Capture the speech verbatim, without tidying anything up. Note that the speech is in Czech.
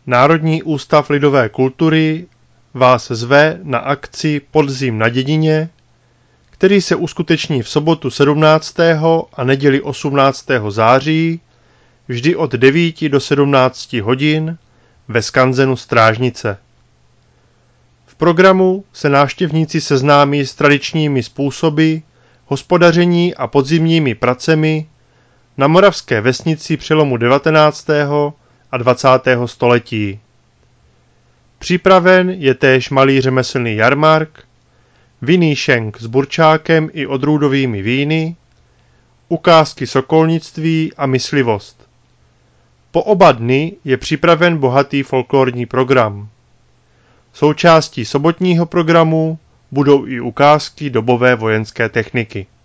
Národní ústav lidové kultury vás zve na akci Podzim na dědině, který se uskuteční v sobotu sedmnáctého a neděli osmnáctého září vždy od devíti do sedmnácti hodin ve skanzenu Strážnice. V programu se návštěvníci seznámí s tradičními způsoby hospodaření a podzimními pracemi na moravské vesnici přelomu devatenáctého a dvacátého století. Připraven je též malý řemeslný jarmark, vinný šenk s burčákem i odrůdovými víny, ukázky sokolnictví a myslivost. Po oba dny je připraven bohatý folklorní program. Součástí sobotního programu budou i ukázky dobové vojenské techniky.